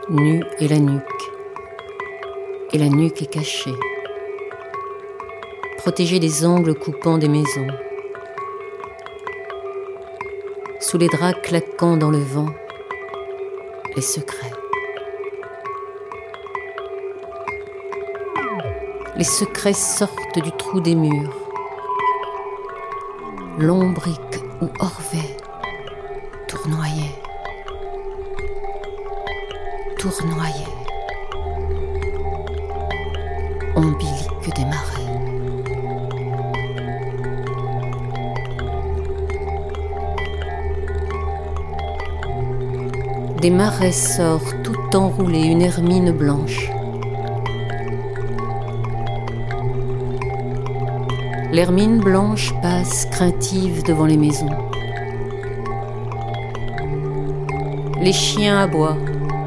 nue est la nuque, et la nuque est cachée, protégée des angles coupants des maisons. Sous les draps claquant dans le vent, les secrets. Les secrets sortent du trou des murs. Lombric ou orvet, tournoyait, ombilique des marais. Des marais sort tout enroulée une hermine blanche. L'hermine blanche passe craintive devant les maisons. Les chiens aboient.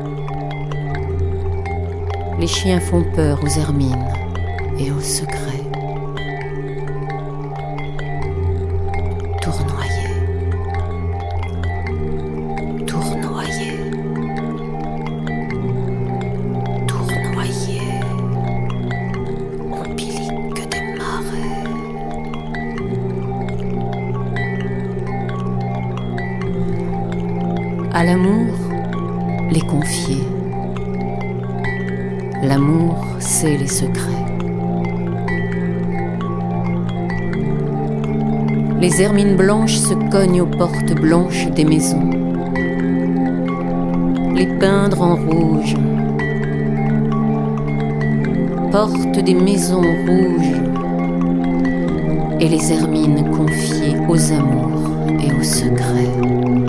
Les chiens font peur aux hermines et aux secrets. À l'amour, les confier. L'amour, c'est les secrets. Les hermines blanches se cognent aux portes blanches des maisons. Les peindre en rouge. Portes des maisons rouges. Et les hermines confiées aux amours et aux secrets.